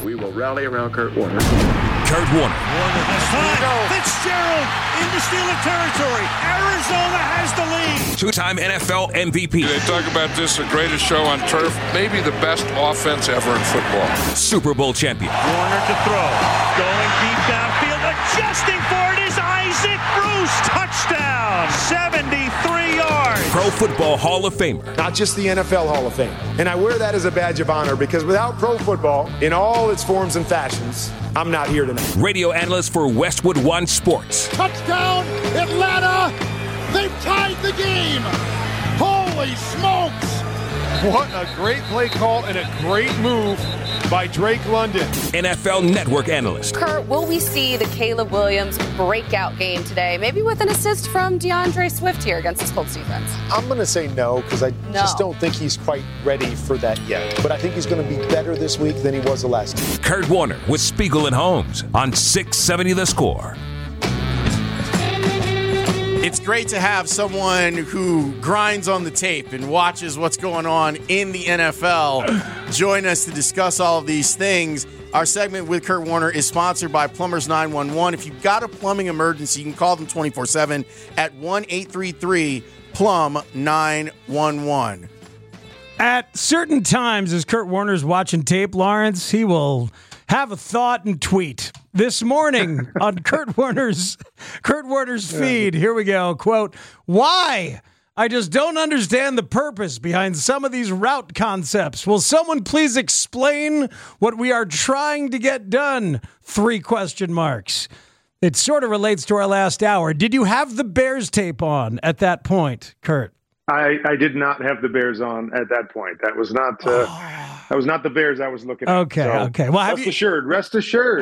We will rally around Kurt Warner. Kurt Warner. Warner has time. Fitzgerald into Steeler territory. Arizona has the lead. Two-time NFL MVP. They talk about this, the greatest show on turf, maybe the best offense ever in football. Super Bowl champion. Warner to throw. Going deep downfield. Adjusting for it is Isaac Bruce. Touchdown. 73 yards. Pro Football Hall of Famer. Not just the NFL Hall of Fame. And I wear that as a badge of honor because without pro football, in all its forms and fashions, I'm not here tonight. Radio analyst for Westwood One Sports. Touchdown, Atlanta! They've tied the game! Holy smokes! What a great play call and a great move by Drake London. NFL Network analyst. Kurt, will we see the Caleb Williams breakout game today? Maybe with an assist from DeAndre Swift here against this Colts defense. I'm going to say no because I just don't think he's quite ready for that yet. But I think he's going to be better this week than he was the last two. Kurt Warner with Spiegel and Holmes on 670 The Score. It's great to have someone who grinds on the tape and watches what's going on in the NFL join us to discuss all of these things. Our segment with Kurt Warner is sponsored by Plumbers 911. If you've got a plumbing emergency, you can call them 24/7 at 1-833-PLUM-911. At certain times, as Kurt Warner's watching tape, Lawrence, he will have a thought and tweet. This morning on Kurt Warner's feed, here we go, quote, "Why? I just don't understand the purpose behind some of these route concepts. Will someone please explain what we are trying to get done? 3 question marks. It sort of relates to our last hour. Did you have the Bears tape on at that point, Kurt? I did not have the Bears on at that point. That was not the Bears I was looking at. Okay. Well, rest assured.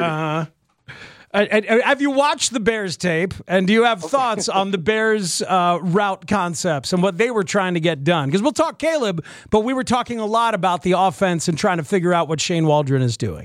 Have you watched the Bears tape, and do you have thoughts on the Bears route concepts and what they were trying to get done? Because we'll talk Caleb, but we were talking a lot about the offense and trying to figure out what Shane Waldron is doing.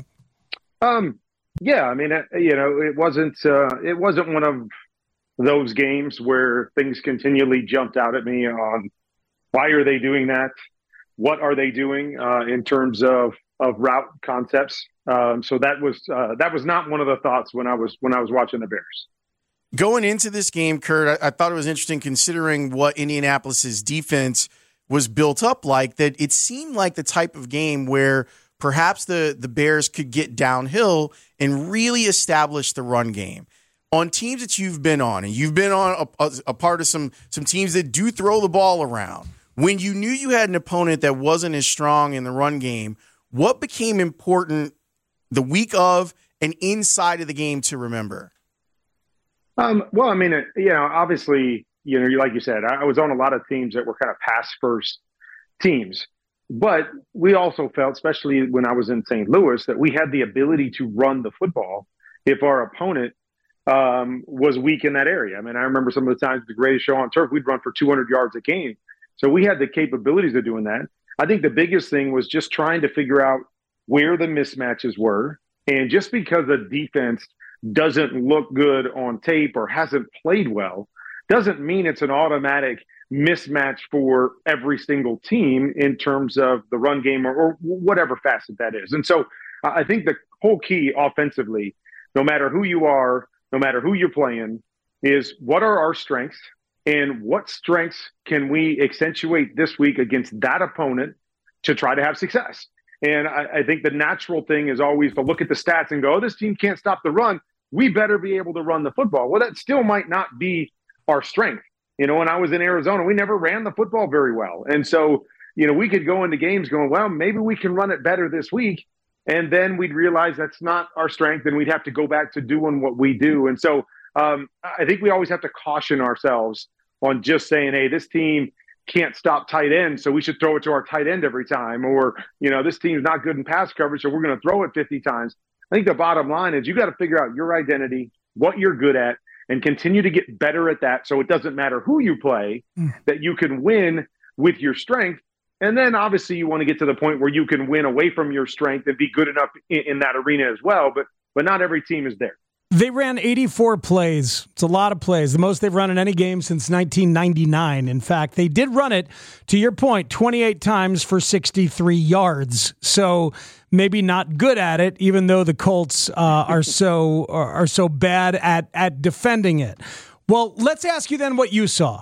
Yeah, I mean, it wasn't one of those games where things continually jumped out at me on why are they doing that? What are they doing in terms of route concepts? So that was not one of the thoughts when I was watching the Bears. Going into this game, Kurt, I thought it was interesting considering what Indianapolis's defense was built up like, that it seemed like the type of game where perhaps the Bears could get downhill and really establish the run game. On teams that you've been on, and you've been on a part of some teams that do throw the ball around, when you knew you had an opponent that wasn't as strong in the run game, what became important the week of and inside of the game to remember? Well, I mean, obviously, like you said, I was on a lot of teams that were kind of pass first teams, but we also felt, especially when I was in St. Louis, that we had the ability to run the football if our opponent was weak in that area. I mean, I remember some of the times the greatest show on turf, we'd run for 200 yards a game. So we had the capabilities of doing that. I think the biggest thing was just trying to figure out where the mismatches were. And just because a defense doesn't look good on tape or hasn't played well, doesn't mean it's an automatic mismatch for every single team in terms of the run game or whatever facet that is. And so I think the whole key offensively, no matter who you are, no matter who you're playing, is what are our strengths and what strengths can we accentuate this week against that opponent to try to have success. And I think the natural thing is always to look at the stats and go, oh, this team can't stop the run. We better be able to run the football. Well, that still might not be our strength. When I was in Arizona, we never ran the football very well. And so, we could go into games going, well, maybe we can run it better this week. And then we'd realize that's not our strength and we'd have to go back to doing what we do. And so I think we always have to caution ourselves on just saying, hey, this team can't stop tight end, so we should throw it to our tight end every time. Or, this team's not good in pass coverage, so we're going to throw it 50 times. I think the bottom line is you got to figure out your identity, what you're good at, and continue to get better at that so it doesn't matter who you play, that you can win with your strength. And then obviously you want to get to the point where you can win away from your strength and be good enough in that arena as well. But not every team is there. They ran 84 plays. It's a lot of plays. The most they've run in any game since 1999. In fact, they did run it, to your point, 28 times for 63 yards. So maybe not good at it, even though the Colts are so bad at defending it. Well, let's ask you then what you saw.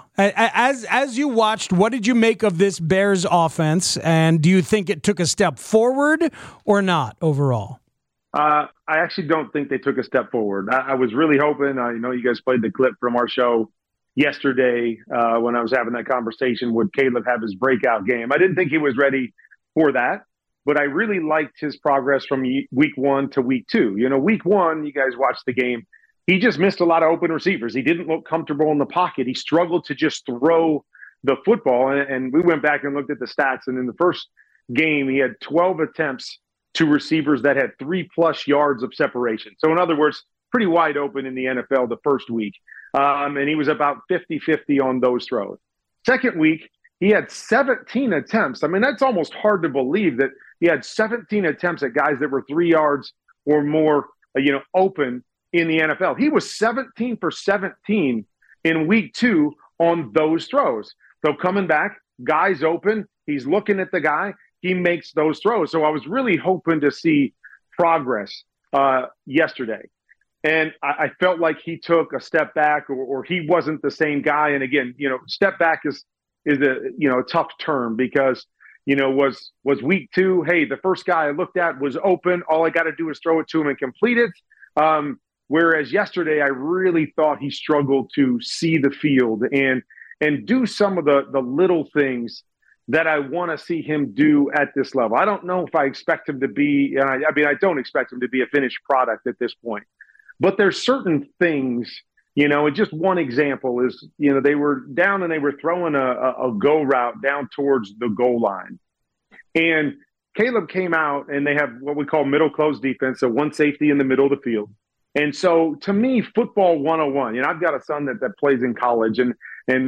As you watched, what did you make of this Bears offense, and do you think it took a step forward or not overall? I actually don't think they took a step forward. I was really hoping, I know you guys played the clip from our show yesterday when I was having that conversation with Caleb have his breakout game. I didn't think he was ready for that, but I really liked his progress from week 1 to week 2. Week 1, you guys watched the game. He just missed a lot of open receivers. He didn't look comfortable in the pocket. He struggled to just throw the football. And we went back and looked at the stats. And in the first game, he had 12 attempts to receivers that had 3+ yards of separation. So in other words, pretty wide open in the NFL the first week. And he was about 50-50 on those throws. Second week, he had 17 attempts. I mean, that's almost hard to believe that he had 17 attempts at guys that were 3 yards or more, open in the NFL. He was 17 for 17 in week 2 on those throws. So coming back, guys open, he's looking at the guy, he makes those throws. So I was really hoping to see progress yesterday. And I felt like he took a step back or he wasn't the same guy. And again, step back is a tough term because, was week 2, hey, the first guy I looked at was open. All I got to do is throw it to him and complete it. Whereas yesterday, I really thought he struggled to see the field and do some of the little things that I want to see him do at this level. I don't know if I expect him to be, and I don't expect him to be a finished product at this point. But there's certain things, and just one example is, they were down and they were throwing a go route down towards the goal line. And Caleb came out and they have what we call middle close defense, so one safety in the middle of the field. And so to me, football 101, I've got a son that plays in college. And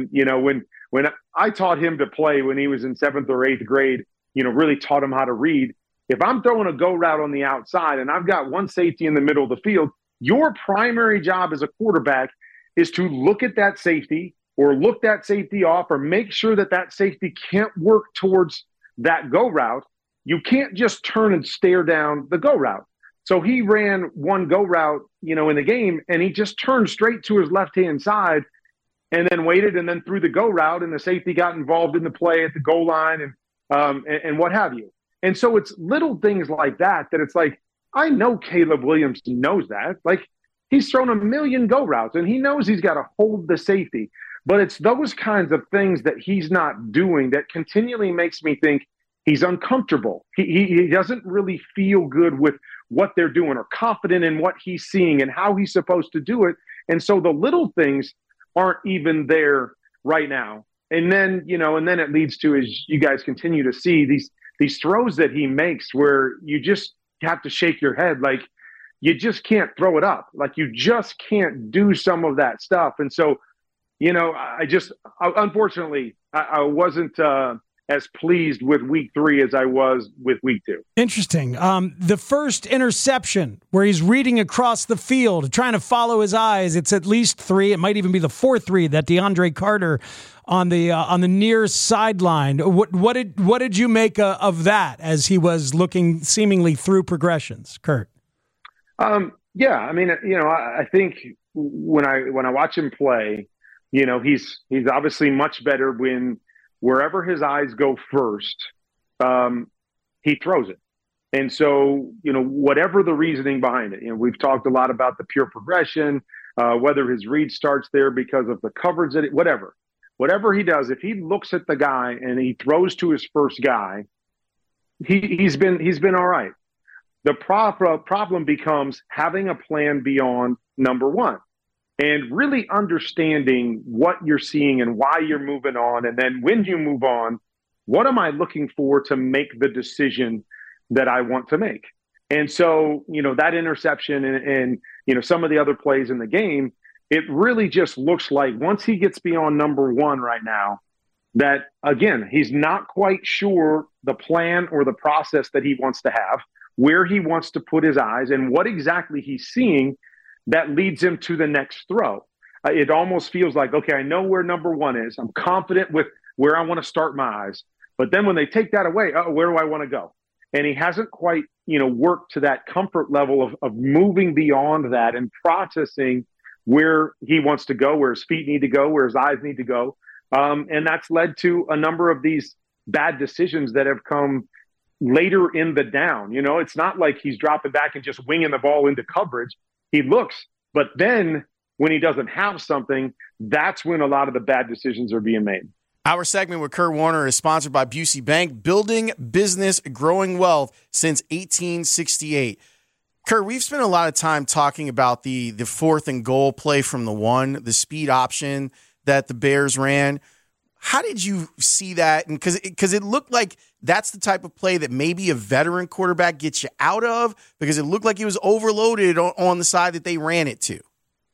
when I taught him to play when he was in 7th or 8th grade, really taught him how to read. If I'm throwing a go route on the outside and I've got one safety in the middle of the field, your primary job as a quarterback is to look at that safety or look that safety off or make sure that safety can't work towards that go route. You can't just turn and stare down the go route. So he ran one go route, in the game, and he just turned straight to his left-hand side and then waited and then threw the go route, and the safety got involved in the play at the goal line and what have you. And so it's little things like that it's like, I know Caleb Williams knows that. Like, he's thrown a million go routes, and he knows he's got to hold the safety. But it's those kinds of things that he's not doing that continually makes me think he's uncomfortable. He doesn't really feel good with what they're doing or confident in what he's seeing and how he's supposed to do it. And so the little things aren't even there right now. And then, it leads to, as you guys continue to see, these throws that he makes where you just have to shake your head. Like, you just can't throw it up. Like, you just can't do some of that stuff. And so, unfortunately, I wasn't as pleased with week 3 as I was with week 2. Interesting. The first interception where he's reading across the field, trying to follow his eyes. It's at least 3. It might even be the 4th read that DeAndre Carter on the near sideline. What did you make of that as he was looking seemingly through progressions, Kurt? Yeah, I mean, I think when I watch him play, he's obviously much better when wherever his eyes go first, he throws it. And so, whatever the reasoning behind it, we've talked a lot about the pure progression, whether his read starts there because of the coverage, whatever he does, if he looks at the guy and he throws to his first guy, he's been all right. The problem becomes having a plan beyond number 1. And really understanding what you're seeing and why you're moving on. And then when you move on, what am I looking for to make the decision that I want to make? And so, that interception and some of the other plays in the game, it really just looks like once he gets beyond number 1 right now, that, again, he's not quite sure the plan or the process that he wants to have, where he wants to put his eyes, and what exactly he's seeing that leads him to the next throw. It almost feels like, okay, I know where number 1 is. I'm confident with where I want to start my eyes. But then when they take that away, where do I want to go? And he hasn't quite work to that comfort level of moving beyond that and processing where he wants to go, where his feet need to go, where his eyes need to go. And that's led to a number of these bad decisions that have come later in the down. It's not like he's dropping back and just winging the ball into coverage. He looks, but then when he doesn't have something, that's when a lot of the bad decisions are being made. Our segment with Kurt Warner is sponsored by Busey Bank, building business, growing wealth since 1868. Kurt, we've spent a lot of time talking about the 4th and goal play from the 1, the speed option that the Bears ran. How did you see that? And because it looked like that's the type of play that maybe a veteran quarterback gets you out of, because it looked like he was overloaded on the side that they ran it to.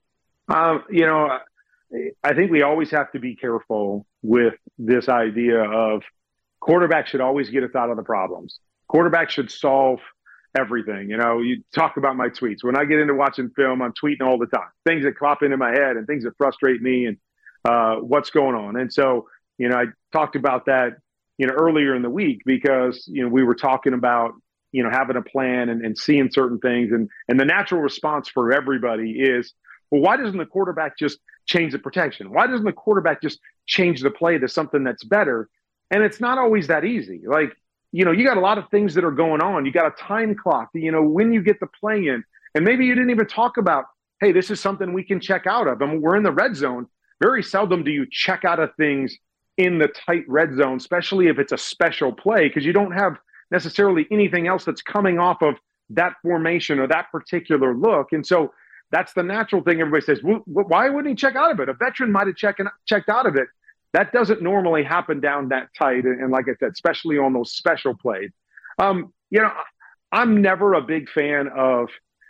I think we always have to be careful with this idea of quarterbacks should always get us out of the problems. Quarterbacks should solve everything. You talk about my tweets. When I get into watching film, I'm tweeting all the time, things that pop into my head and things that frustrate me and what's going on. And so, I talked about that, earlier in the week because, we were talking about, having a plan and seeing certain things. And the natural response for everybody is, well, why doesn't the quarterback just change the protection? Why doesn't the quarterback just change the play to something that's better? And it's not always that easy. Like, you got a lot of things that are going on. You got a time clock, when you get the play in. And maybe you didn't even talk about, hey, this is something we can check out of. I mean, we're in the red zone. Very seldom do you check out of things in the tight red zone, especially if it's a special play, because you don't have necessarily anything else that's coming off of that formation or that particular look. And so that's the natural thing. Everybody says, well, why wouldn't he check out of it? A veteran might have checked out of it. That doesn't normally happen down that tight. And like I said, especially on those special plays. I'm never a big fan of,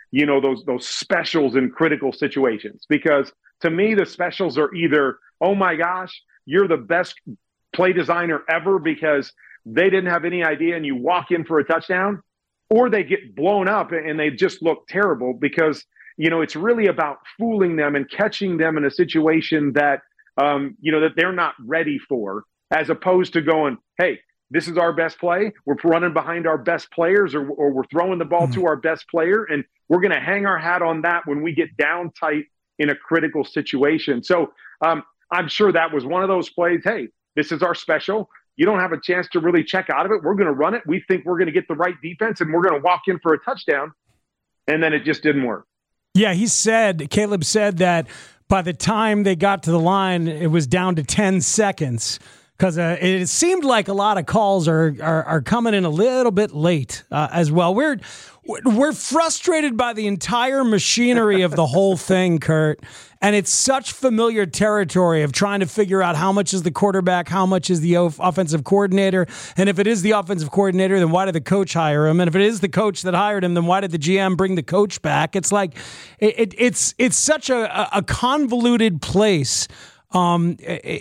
those specials in critical situations, because to me, the specials are either, oh my gosh, you're the best play designer ever because they didn't have any idea and you walk in for a touchdown, or they get blown up and they just look terrible because, it's really about fooling them and catching them in a situation that, that they're not ready for, as opposed to going, hey, this is our best play. We're running behind our best players or we're throwing the ball to our best player, and we're going to hang our hat on that when we get down tight in a critical situation. So I'm sure that was one of those plays. Hey, this is our special. You don't have a chance to really check out of it. We're going to run it. We think we're going to get the right defense, and we're going to walk in for a touchdown. And then it just didn't work. Yeah, Caleb said that by the time they got to the line, it was down to 10 seconds because it seemed like a lot of calls are coming in a little bit late as well. We're frustrated by the entire machinery of the whole thing, Kurt, and it's such familiar territory of trying to figure out how much is the quarterback, how much is the offensive coordinator, and if it is the offensive coordinator, then why did the coach hire him? And if it is the coach that hired him, then why did the GM bring the coach back? It's like it's such a convoluted place, and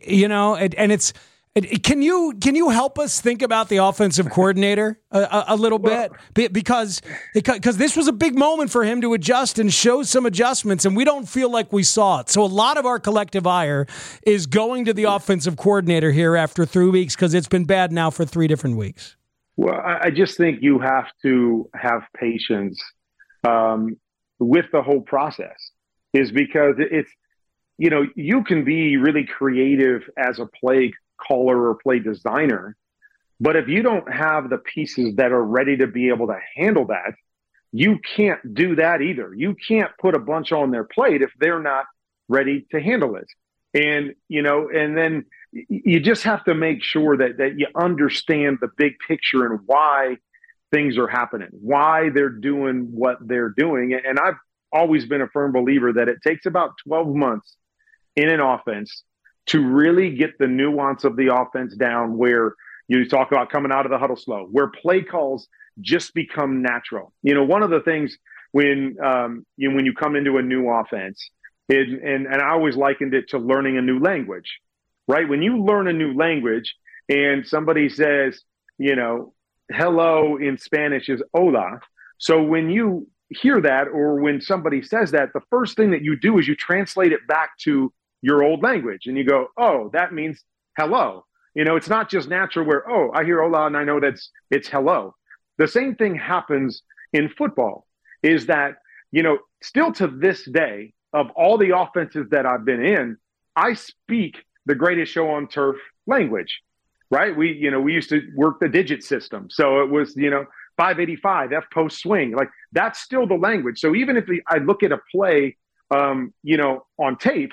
it's. Can you help us think about the offensive coordinator a little bit? Because this was a big moment for him to adjust and show some adjustments, and we don't feel like we saw it. So a lot of our collective ire is going to the offensive coordinator here after 3 weeks because it's been bad now for 3 different weeks. Well, I just think you have to have patience with the whole process, is because it's, you can be really creative as a play caller or play designer, but if you don't have the pieces that are ready to be able to handle that, you can't do that either. You can't put a bunch on their plate if they're not ready to handle it. And, and then you just have to make sure that you understand the big picture and why things are happening, why they're doing what they're doing. And I've always been a firm believer that it takes about 12 months in an offense to really get the nuance of the offense down, where you talk about coming out of the huddle slow, where play calls just become natural. One of the things when you come into a new offense, and I always likened it to learning a new language, right? When you learn a new language and somebody says, hello in Spanish is hola. So when you hear that, or when somebody says that, the first thing that you do is you translate it back to your old language, and you go, oh, that means hello. It's not just natural where, oh, I hear hola and I know it's hello. the same thing happens in football, is that, still to this day, of all the offenses that I've been in, I speak the Greatest Show on Turf language, right? We used to work the digit system. So it was, 585, F post swing. Like, that's still the language. So even if I look at a play, on tape,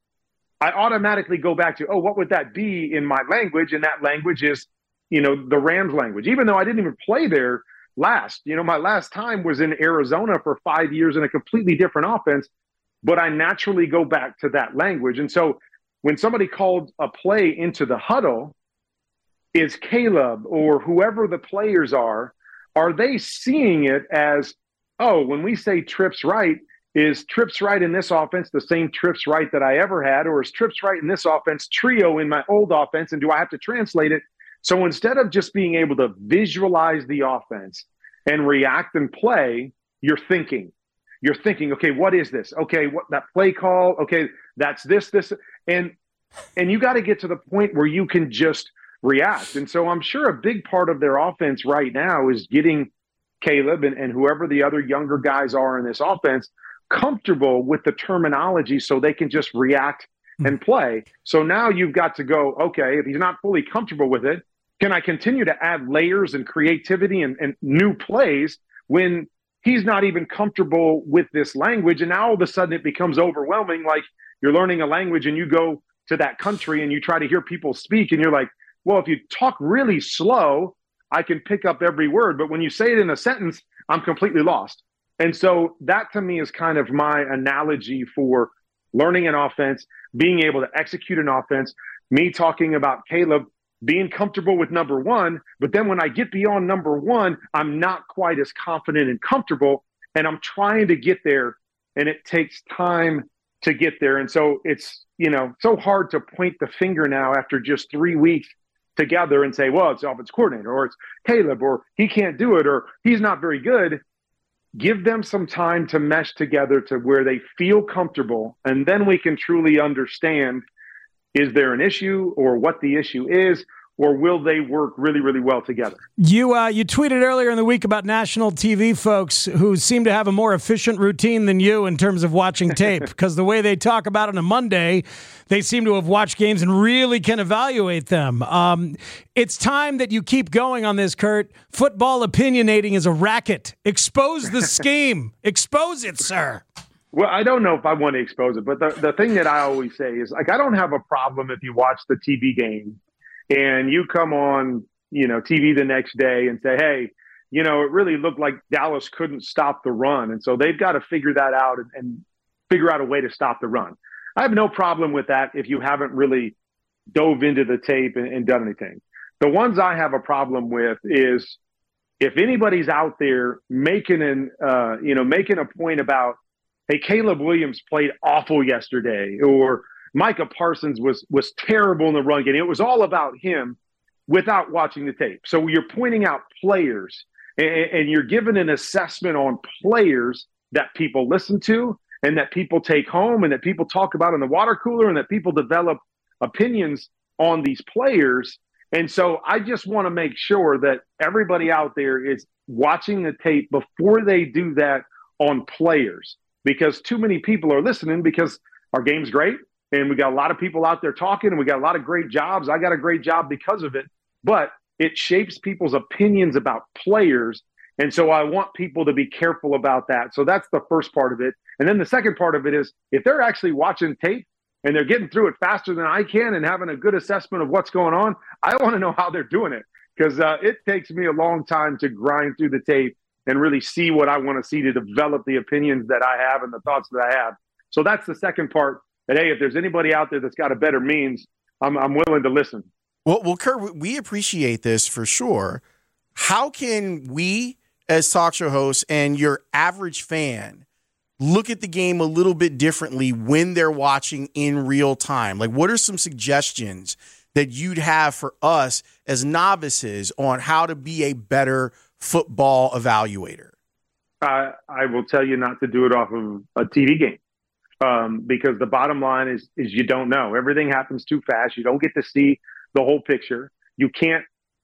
I automatically go back to, what would that be in my language? And that language is, the Rams language, even though I didn't even play there last. My last time was in Arizona for 5 years in a completely different offense, but I naturally go back to that language. And so when somebody called a play into the huddle, is Caleb or whoever the players are they seeing it as, when we say trips right, is trips right in this offense the same trips right that I ever had? Or is trips right in this offense trio in my old offense? And do I have to translate it? So instead of just being able to visualize the offense and react and play, you're thinking, okay, what is this? Okay, what that play call? Okay, that's this. And you got to get to the point where you can just react. And so I'm sure a big part of their offense right now is getting Caleb and whoever the other younger guys are in this offense comfortable with the terminology so they can just react and play. So now you've got to go, okay, if he's not fully comfortable with it, can I continue to add layers and creativity and new plays when he's not even comfortable with this language? And now all of a sudden it becomes overwhelming. Like, you're learning a language and you go to that country and you try to hear people speak and you're like, well, if you talk really slow, I can pick up every word. But when you say it in a sentence, I'm completely lost. And so that to me is kind of my analogy for learning an offense, being able to execute an offense, me talking about Caleb being comfortable with number one. But then when I get beyond number one, I'm not quite as confident and comfortable. And I'm trying to get there. And it takes time to get there. And so it's, so hard to point the finger now after just 3 weeks together and say, well, it's the offense coordinator, or it's Caleb, or he can't do it, or he's not very good. Give them some time to mesh together to where they feel comfortable. And then we can truly understand, is there an issue or what the issue is, or will they work really, really well together? You tweeted earlier in the week about national TV folks who seem to have a more efficient routine than you in terms of watching tape, because the way they talk about it on a Monday, they seem to have watched games and really can evaluate them. It's time that you keep going on this, Kurt. Football opinionating is a racket. Expose the scheme. Expose it, sir. Well, I don't know if I want to expose it, but the thing that I always say is, like, I don't have a problem if you watch the TV game and you come on, TV the next day and say, hey, it really looked like Dallas couldn't stop the run. And so they've got to figure that out and figure out a way to stop the run. I have no problem with that if you haven't really dove into the tape and done anything. The ones I have a problem with is if anybody's out there making a point about, hey, Caleb Williams played awful yesterday, or Micah Parsons was terrible in the run game. It was all about him without watching the tape. So you're pointing out players and you're giving an assessment on players that people listen to and that people take home and that people talk about in the water cooler and that people develop opinions on these players. And so I just want to make sure that everybody out there is watching the tape before they do that on players, because too many people are listening because our game's great. And we got a lot of people out there talking and we got a lot of great jobs. I got a great job because of it, but it shapes people's opinions about players. And so I want people to be careful about that. So that's the first part of it. And then the second part of it is if they're actually watching tape and they're getting through it faster than I can and having a good assessment of what's going on, I want to know how they're doing it, because it takes me a long time to grind through the tape and really see what I want to see to develop the opinions that I have and the thoughts that I have. So that's the second part. That, hey, if there's anybody out there that's got a better means, I'm willing to listen. Well, Kurt, we appreciate this for sure. How can we, as talk show hosts and your average fan, look at the game a little bit differently when they're watching in real time? Like, what are some suggestions that you'd have for us as novices on how to be a better football evaluator? I will tell you not to do it off of a TV game. Because the bottom line is you don't know. Everything happens too fast. You don't get to see the whole picture. You can't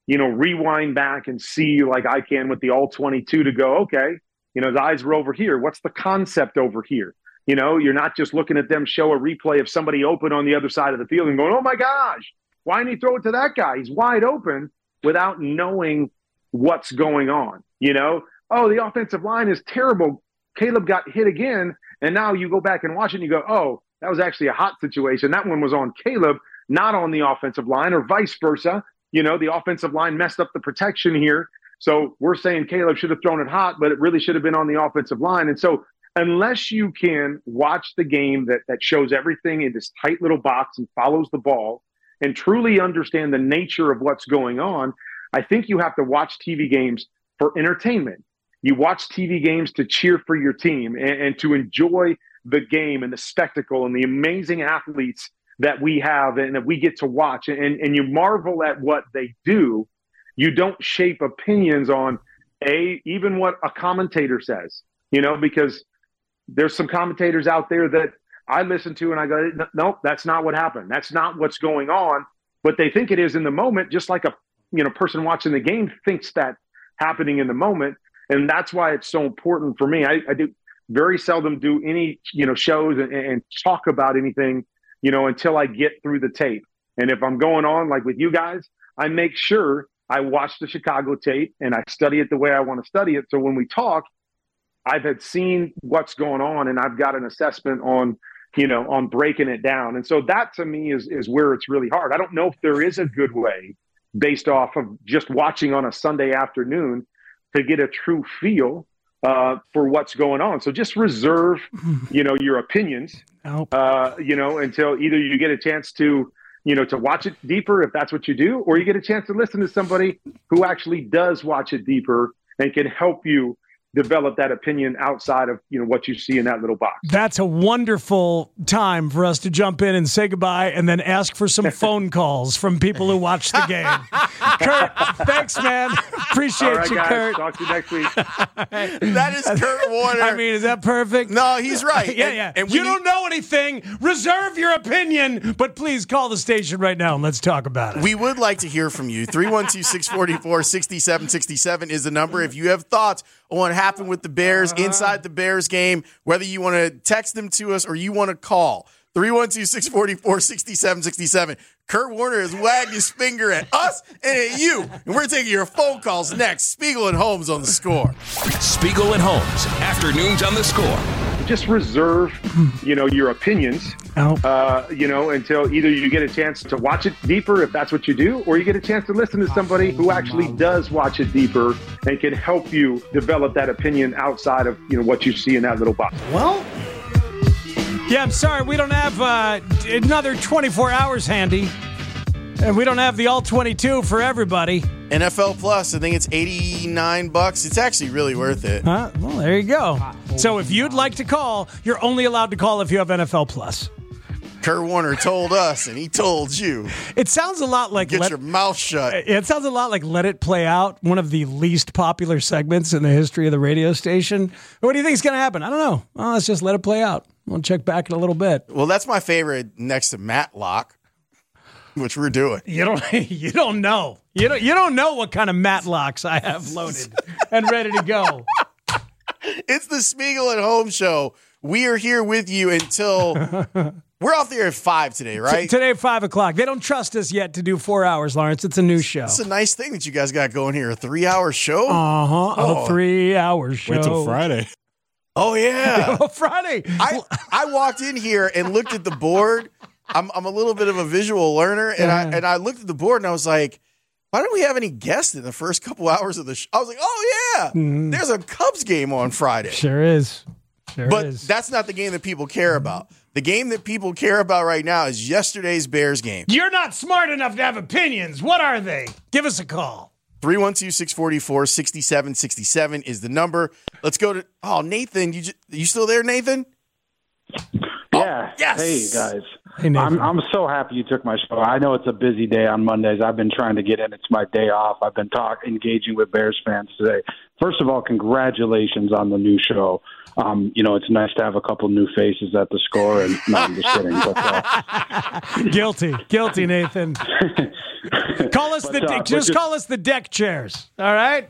rewind back and see like I can with the all 22 to go, okay, his eyes were over here. What's the concept over here? You're not just looking at them show a replay of somebody open on the other side of the field and going, oh my gosh, why didn't he throw it to that guy? He's wide open, without knowing what's going on. Oh, the offensive line is terrible. Caleb got hit again. And now you go back and watch it and you go, oh, that was actually a hot situation. That one was on Caleb, not on the offensive line, or vice versa. The offensive line messed up the protection here. So we're saying Caleb should have thrown it hot, but it really should have been on the offensive line. And so unless you can watch the game that shows everything in this tight little box and follows the ball and truly understand the nature of what's going on, I think you have to watch TV games for entertainment. You watch TV games to cheer for your team and to enjoy the game and the spectacle and the amazing athletes that we have and that we get to watch. And you marvel at what they do. You don't shape opinions on even what a commentator says, because there's some commentators out there that I listen to and I go, nope, that's not what happened. That's not what's going on. But they think it is in the moment, just like a person watching the game thinks that happening in the moment. And that's why it's so important for me. I do very seldom do any, shows and talk about anything, until I get through the tape. And if I'm going on like with you guys, I make sure I watch the Chicago tape and I study it the way I want to study it. So when we talk, I've had seen what's going on and I've got an assessment on, on breaking it down. And so that to me is where it's really hard. I don't know if there is a good way based off of just watching on a Sunday afternoon to get a true feel for what's going on. So just reserve, your opinions, until either you get a chance to, to watch it deeper, if that's what you do, or you get a chance to listen to somebody who actually does watch it deeper and can help you develop that opinion outside of what you see in that little box. That's a wonderful time for us to jump in and say goodbye and then ask for some phone calls from people who watch the game. Kurt, thanks, man. Appreciate All right, you, guys. Kurt. Talk to you next week. That is Kurt Warner. I mean, is that perfect? No, he's right. Yeah. And you don't know anything. Reserve your opinion, but please call the station right now and let's talk about it. We would like to hear from you. 312-644-6767 is the number. If you have thoughts on what happened with the Bears inside the Bears game, whether you want to text them to us or you want to call. 312-644-6767. Kurt Warner has wagged his finger at us and at you. And we're taking your phone calls next. Spiegel and Holmes on The Score. Spiegel and Holmes, afternoons on The Score. Just reserve, your opinions, until either you get a chance to watch it deeper, if that's what you do, or you get a chance to listen to somebody who actually does watch it deeper and can help you develop that opinion outside of, what you see in that little box. Well, yeah, I'm sorry. We don't have another 24 hours handy. And we don't have the all 22 for everybody. NFL Plus, I think it's $89. It's actually really worth it. Well, there you go. So if you'd like to call, you're only allowed to call if you have NFL Plus. Kurt Warner told us, and he told you. It sounds a lot like... Get your mouth shut. It sounds a lot like Let It Play Out, one of the least popular segments in the history of the radio station. What do you think is going to happen? I don't know. Well, let's just let it play out. We'll check back in a little bit. Well, that's my favorite next to Matlock, which we're doing. You don't know. You don't know what kind of Matlocks I have loaded and ready to go. It's the Spiegel and Holmes show. We are here with you until we're off the air at 5 today, right? Today at 5 o'clock. They don't trust us yet to do 4 hours, Lawrence. It's a new show. It's a nice thing that you guys got going here. A 3-hour show? A 3-hour show. Wait till Friday. Oh, yeah. Friday. I walked in here and looked at the board. I'm a little bit of a visual learner, and I looked at the board and I was like, why don't we have any guests in the first couple hours of the show? I was like, oh, yeah, there's a Cubs game on Friday. Sure is. But that's not the game that people care about. The game that people care about right now is yesterday's Bears game. You're not smart enough to have opinions. What are they? Give us a call. 312-644-6767 is the number. Let's go to Nathan. You still there, Nathan? Yeah. Yes. Hey, guys. Hey, Nathan. I'm so happy you took my show. I know it's a busy day on Mondays. I've been trying to get in. It's my day off. I've been engaging with Bears fans today. First of all, congratulations on the new show. It's nice to have a couple new faces at the Score. And no, I'm just kidding. But, Guilty, Nathan. Call us call us the deck chairs. All right.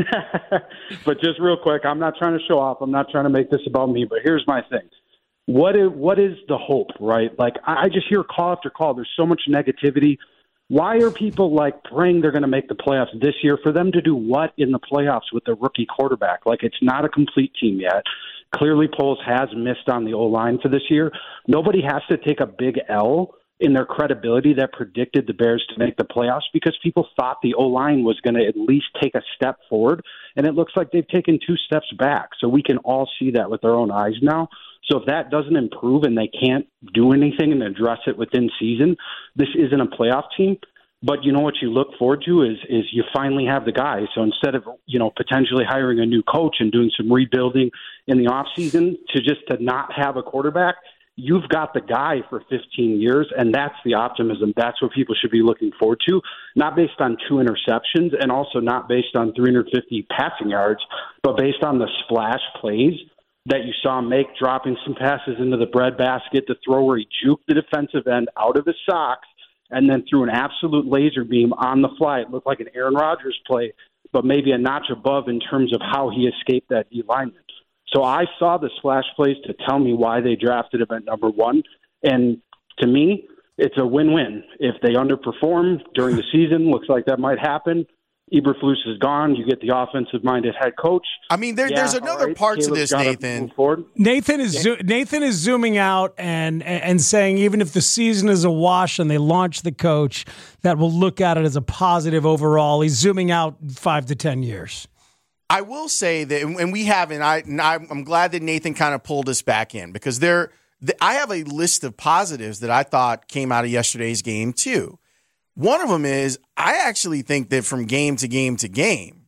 But just real quick, I'm not trying to show off. I'm not trying to make this about me. But here's my thing. What is the hope, right? Like, I just hear call after call. There's so much negativity. Why are people, praying they're going to make the playoffs this year? For them to do what in the playoffs with the rookie quarterback? It's not a complete team yet. Clearly, Poles has missed on the O-line for this year. Nobody has to take a big L in their credibility that predicted the Bears to make the playoffs because people thought the O-line was going to at least take a step forward, and it looks like they've taken 2 steps back. So we can all see that with our own eyes now. So if that doesn't improve and they can't do anything and address it within season, this isn't a playoff team. But you know what you look forward to is you finally have the guy. So instead of, potentially hiring a new coach and doing some rebuilding in the offseason to not have a quarterback, you've got the guy for 15 years, and that's the optimism. That's what people should be looking forward to, not based on 2 interceptions and also not based on 350 passing yards, but based on the splash plays that you saw him make, dropping some passes into the breadbasket, the throw where he juked the defensive end out of his socks and then threw an absolute laser beam on the fly. It looked like an Aaron Rodgers play, but maybe a notch above in terms of how he escaped that D lineman. So I saw the splash plays to tell me why they drafted him at number 1. And to me, it's a win-win. If they underperform during the season, looks like that might happen. Eberflus is gone. You get the offensive-minded head coach. I mean, there's another part to this, Nathan. Nathan is zooming out and saying even if the season is a wash and they launch the coach, that will look at it as a positive overall. He's zooming out 5 to 10 years. I will say that, and we haven't. I'm glad that Nathan kind of pulled us back in because I have a list of positives that I thought came out of yesterday's game too. One of them is I actually think that from game to game to game,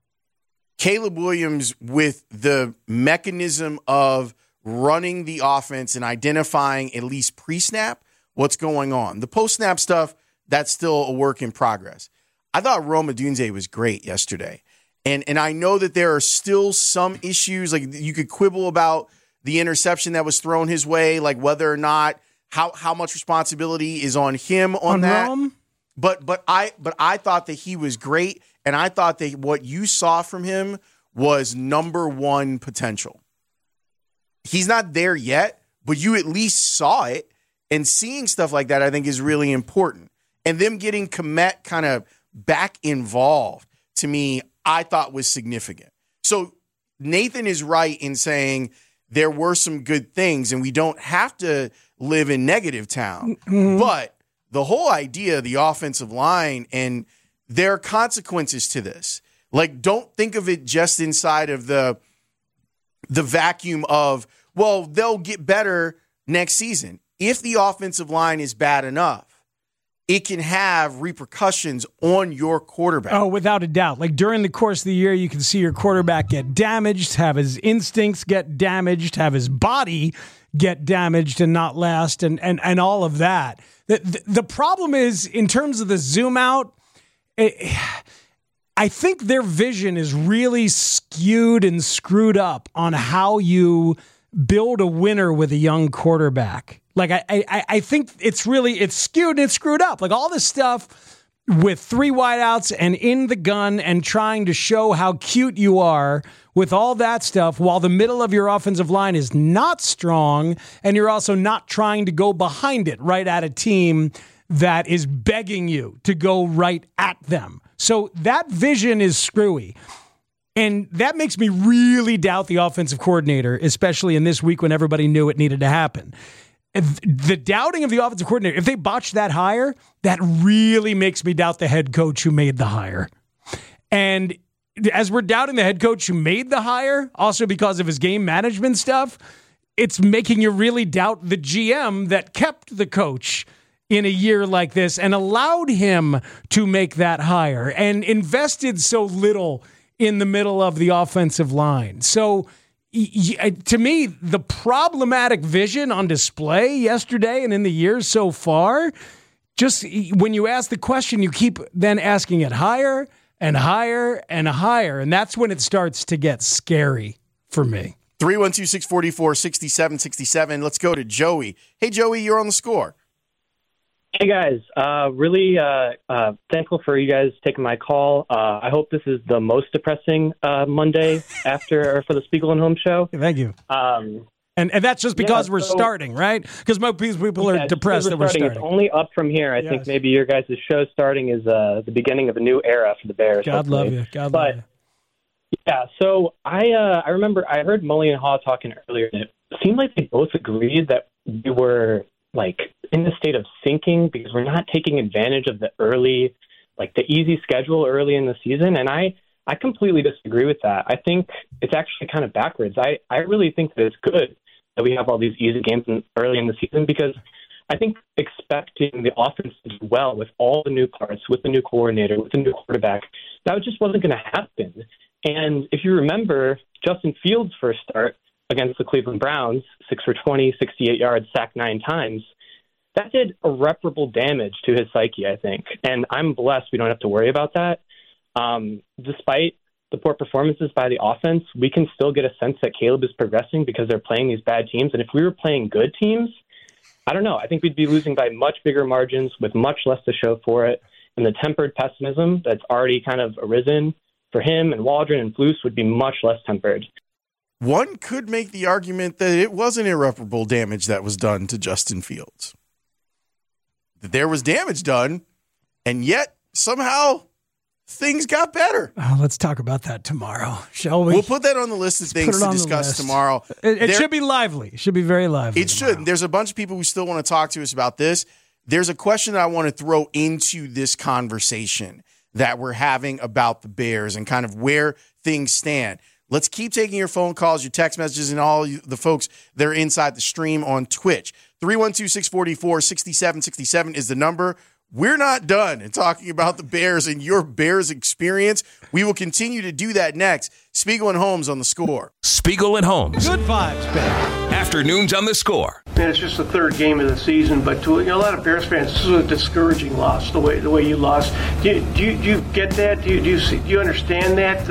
Caleb Williams with the mechanism of running the offense and identifying at least pre-snap what's going on. The post-snap stuff, that's still a work in progress. I thought Rome Odunze was great yesterday. And I know that there are still some issues, like you could quibble about the interception that was thrown his way, like whether or not how much responsibility is on him on that. Rome? But I thought that he was great, and I thought that what you saw from him was number 1 potential. He's not there yet, but you at least saw it, and seeing stuff like that I think is really important. And them getting Kmet kind of back involved, to me, I thought was significant. So Nathan is right in saying there were some good things, and we don't have to live in negative town. Mm-hmm. But the whole idea of the offensive line, and there are consequences to this. Like, don't think of it just inside of the vacuum of, well, they'll get better next season. If the offensive line is bad enough, it can have repercussions on your quarterback. Oh, without a doubt. Like during the course of the year, you can see your quarterback get damaged, have his instincts get damaged, have his body get damaged and not last, and all of that. The problem is, in terms of the zoom out, I think their vision is really skewed and screwed up on how you build a winner with a young quarterback. Like, I think it's skewed and it's screwed up. Like all this stuff with 3 wideouts and in the gun and trying to show how cute you are with all that stuff while the middle of your offensive line is not strong, and you're also not trying to go behind it right at a team that is begging you to go right at them. So that vision is screwy. And that makes me really doubt the offensive coordinator, especially in this week when everybody knew it needed to happen. The doubting of the offensive coordinator, if they botch that hire, that really makes me doubt the head coach who made the hire. And as we're doubting the head coach who made the hire, also because of his game management stuff, it's making you really doubt the GM that kept the coach in a year like this and allowed him to make that hire and invested so little in the middle of the offensive line. So to me, the problematic vision on display yesterday and in the years so far, just when you ask the question, you keep then asking it higher and higher and higher. And that's when it starts to get scary for me. 312-644-6767. Let's go to Joey. Hey, Joey, you're on the score. Hey, guys. Really thankful for you guys taking my call. I hope this is the most depressing Monday for the Spiegel and Holmes show. Thank you. And that's just because we're starting, right? Because most people are depressed that we're starting. It's only up from here. I think maybe your guys' show starting is the beginning of a new era for the Bears. God love you. God love you. Yeah, so I remember I heard Mully and Haw talking earlier, and it seemed like they both agreed that we were in the state of sinking because we're not taking advantage of the early, the easy schedule early in the season. And I completely disagree with that. I think it's actually kind of backwards. I really think that it's good that we have all these easy games early in the season because I think expecting the offense to do well with all the new parts, with the new coordinator, with the new quarterback, that just wasn't going to happen. And if you remember, Justin Fields' first start against the Cleveland Browns, 6 for 20, 68 yards, sacked 9 times, that did irreparable damage to his psyche, I think. And I'm blessed we don't have to worry about that. Despite the poor performances by the offense, we can still get a sense that Caleb is progressing because they're playing these bad teams. And if we were playing good teams, I don't know. I think we'd be losing by much bigger margins with much less to show for it. And the tempered pessimism that's already kind of arisen for him and Waldron and Flus would be much less tempered. One could make the argument that it wasn't irreparable damage that was done to Justin Fields. That there was damage done, and yet somehow things got better. Oh, let's talk about that tomorrow, shall we? We'll put that on the list of things to discuss tomorrow. It should be lively. It should be very lively. It should. There's a bunch of people who still want to talk to us about this. There's a question that I want to throw into this conversation that we're having about the Bears and kind of where things stand. Let's keep taking your phone calls, your text messages, and all the folks that are inside the stream on Twitch. 312-644-6767 is the number. We're not done in talking about the Bears and your Bears experience. We will continue to do that next. Spiegel and Holmes on the Score. Spiegel and Holmes. Good vibes, Ben. Afternoons on the Score. Man, it's just the third game of the season, but to a lot of Bears fans, this was a discouraging loss. The way you lost. Do you get that? Do you understand that?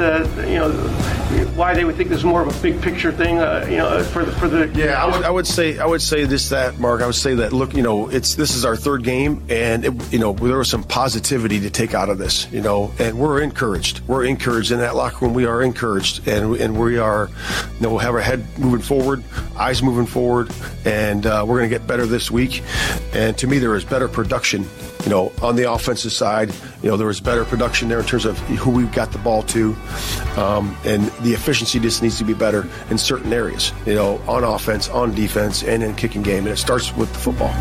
Why they would think this is more of a big picture thing? For the yeah. I would say this, Mark. I would say that look, this is our third game, and there was some positivity to take out of this, and we're encouraged. We're encouraged in that locker room. We are encouraged, and we are, we'll have our head moving forward, eyes moving forward, and we're going to get better this week. And to me, there is better production, on the offensive side. There was better production there in terms of who we got the ball to, and the efficiency just needs to be better in certain areas, on offense, on defense, and in kicking game. And it starts with the football.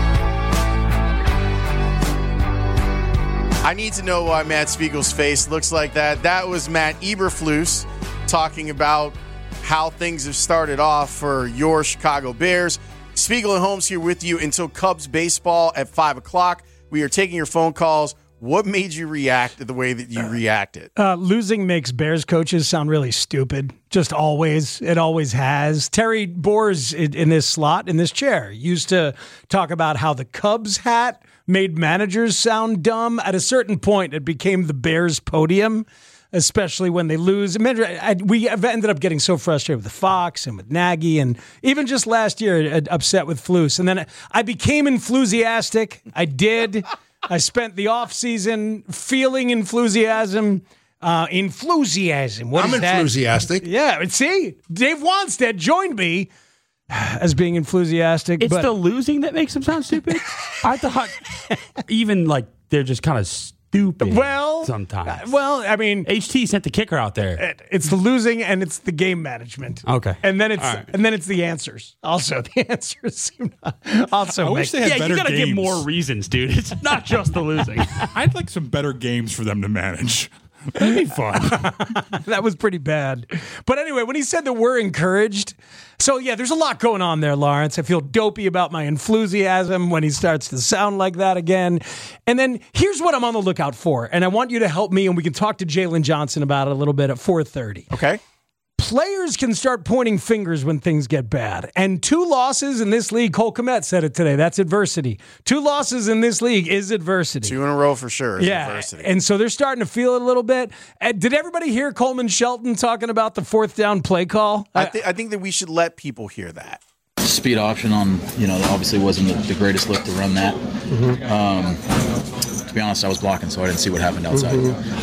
I need to know why Matt Spiegel's face looks like that. That was Matt Eberflus talking about how things have started off for your Chicago Bears. Spiegel and Holmes here with you until Cubs baseball at 5 o'clock. We are taking your phone calls. What made you react the way that you reacted? Losing makes Bears coaches sound really stupid. Just always. It always has. Terry Boers in this slot, in this chair, used to talk about how the Cubs hat made managers sound dumb. At a certain point, it became the Bears podium, especially when they lose. We have ended up getting so frustrated with the Fox and with Nagy, and even just last year, upset with Flus. And then I became enthusiastic. I did. I spent the offseason feeling enthusiasm. Enthusiasm. What is that? I'm enthusiastic. Yeah, see? Dave Wanstead joined me as being enthusiastic. It's the losing that makes them sound stupid? I thought even they're just kind of stupid sometimes. HT sent the kicker out there. It's the losing and it's the game management. Okay. And then it's the answers. Also, the answers seem also I wish they had better you got to games. give more reasons, dude. It's not just the losing. I'd like some better games for them to manage. That'd be fun. That was pretty bad. But anyway, when he said that we're encouraged, so yeah, there's a lot going on there, Lawrence. I feel dopey about my enthusiasm when he starts to sound like that again. And then here's what I'm on the lookout for, and I want you to help me, and we can talk to Jalen Johnson about it a little bit at 4:30. Okay. players can start pointing fingers when things get bad. And 2 losses in this league, Cole Kmet said it today, that's adversity. 2 losses in this league is adversity. 2 in a row for sure is adversity. And so they're starting to feel it a little bit. Did everybody hear Coleman Shelton talking about the 4th down play call? I think that we should let people hear that. Speed option on, obviously wasn't the greatest look to run that. To be honest, I was blocking, so I didn't see what happened outside.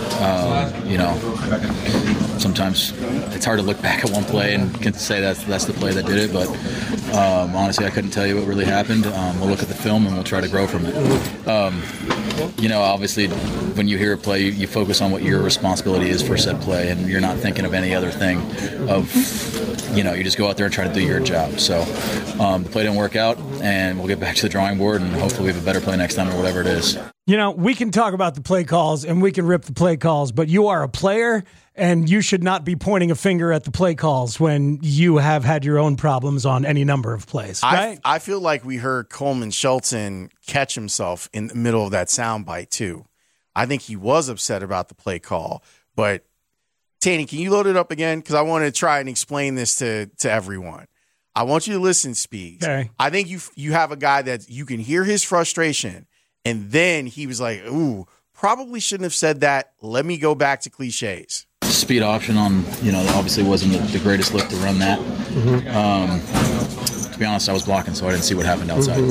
Sometimes it's hard to look back at one play and can say that's the play that did it, but honestly, I couldn't tell you what really happened. We'll look at the film and we'll try to grow from it. Obviously, when you hear a play, you focus on what your responsibility is for said play, and you're not thinking of any other thing you just go out there and try to do your job. So the play didn't work out, and we'll get back to the drawing board, and hopefully we have a better play next time or whatever it is. We can talk about the play calls, and we can rip the play calls, but you are a player, and you should not be pointing a finger at the play calls when you have had your own problems on any number of plays, right? I feel like we heard Coleman Shelton catch himself in the middle of that soundbite, too. I think he was upset about the play call, but Tanny, can you load it up again? Because I want to try and explain this to everyone. I want you to listen, Speeds. Okay. I think you have a guy that you can hear his frustration, and then he was like, ooh, probably shouldn't have said that. Let me go back to cliches. Speed option on, obviously wasn't the greatest look to run that. To be honest, I was blocking, so I didn't see what happened outside.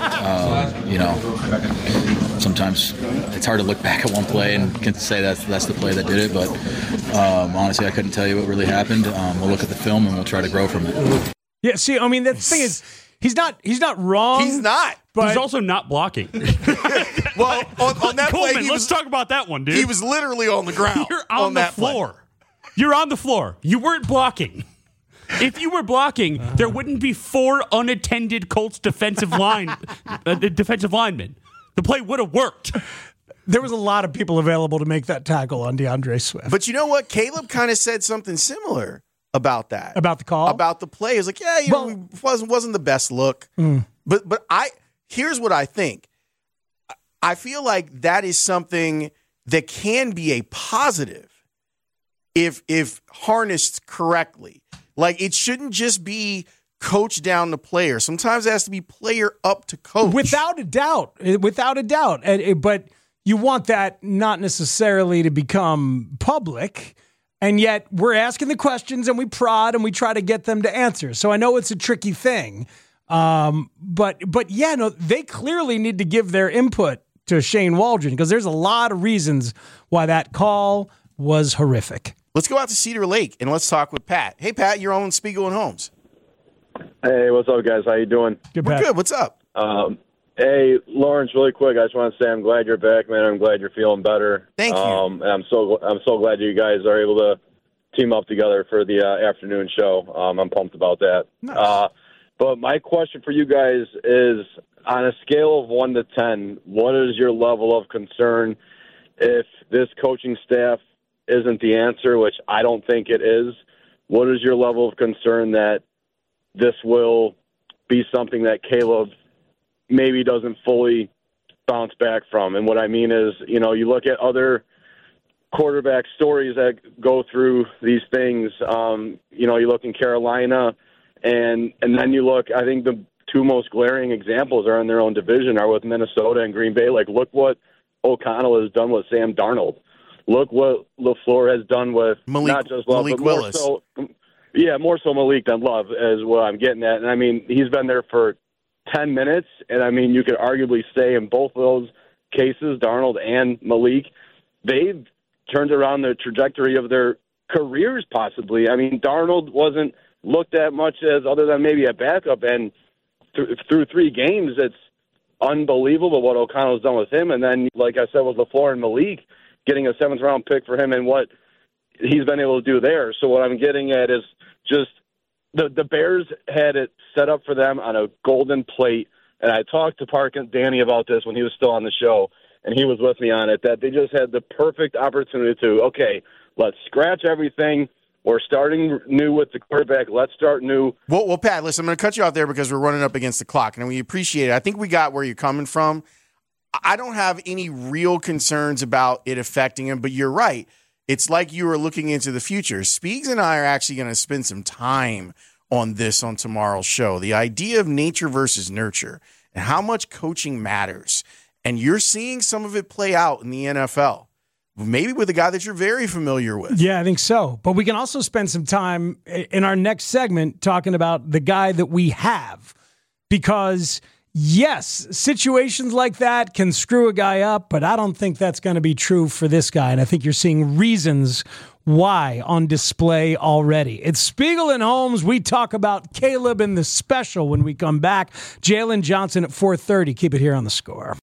Sometimes it's hard to look back at one play and can say that's the play that did it, but honestly, I couldn't tell you what really happened. We'll look at the film and we'll try to grow from it. Yeah, see, I mean, the thing is, he's not wrong. He's not. But he's also not blocking. Well, on that Coleman, play, let's talk about that one, dude. He was literally on the ground. You're on the that floor. Play. You're on the floor. You weren't blocking. If you were blocking, there wouldn't be 4 unattended Colts defensive linemen. The play would have worked. There was a lot of people available to make that tackle on DeAndre Swift. But you know what? Caleb kind of said something similar about that. About the call? About the play. He was like, it wasn't the best look. But here's what I think. I feel like that is something that can be a positive if harnessed correctly. Like, it shouldn't just be coach down to player. Sometimes it has to be player up to coach. Without a doubt. But you want that not necessarily to become public, and yet we're asking the questions and we prod and we try to get them to answer. So I know it's a tricky thing. But they clearly need to give their input to Shane Waldron, because there's a lot of reasons why that call was horrific. Let's go out to Cedar Lake and let's talk with Pat. Hey, Pat, you're on Spiegel and Holmes. Hey, what's up, guys? How you doing? Good, We're good. What's up? Hey, Lawrence, really quick, I just want to say I'm glad you're back, man. I'm glad you're feeling better. Thank you. And I'm so glad you guys are able to team up together for the afternoon show. I'm pumped about that. Nice. But my question for you guys is, on a scale of 1 to 10, what is your level of concern if this coaching staff isn't the answer, which I don't think it is? What is your level of concern that this will be something that Caleb maybe doesn't fully bounce back from? And what I mean is, you look at other quarterback stories that go through these things. You look in Carolina, and then you look, I think the 2 most glaring examples are in their own division, are with Minnesota and Green Bay. Like, look what O'Connell has done with Sam Darnold. Look what LaFleur has done with not just Love, Malik but more Willis. more so Malik than Love is what I'm getting at. And, I mean, he's been there for 10 minutes, and, I mean, you could arguably say in both of those cases, Darnold and Malik, they've turned around the trajectory of their careers possibly. I mean, Darnold wasn't looked at much as other than maybe a backup, and through 3 games, it's unbelievable what O'Connell's done with him. And then, like I said, with LaFleur and Malik, getting a 7th-round pick for him and what he's been able to do there. So what I'm getting at is just the Bears had it set up for them on a golden plate. And I talked to Park and Danny about this when he was still on the show, and he was with me on it, that they just had the perfect opportunity to, okay, let's scratch everything. We're starting new with the quarterback. Let's start new. Well, Pat, listen, I'm going to cut you off there because we're running up against the clock, and we appreciate it. I think we got where you're coming from. I don't have any real concerns about it affecting him, but you're right. it's like you are looking into the future. Speegs and I are actually going to spend some time on this on tomorrow's show. The idea of nature versus nurture and how much coaching matters. And you're seeing some of it play out in the NFL. Maybe with a guy that you're very familiar with. Yeah, I think so. But we can also spend some time in our next segment talking about the guy that we have. Because, yes, situations like that can screw a guy up, but I don't think that's going to be true for this guy. And I think you're seeing reasons why on display already. It's Spiegel and Holmes. We talk about Caleb and the special when we come back. Jalen Johnson at 4:30. Keep it here on The Score.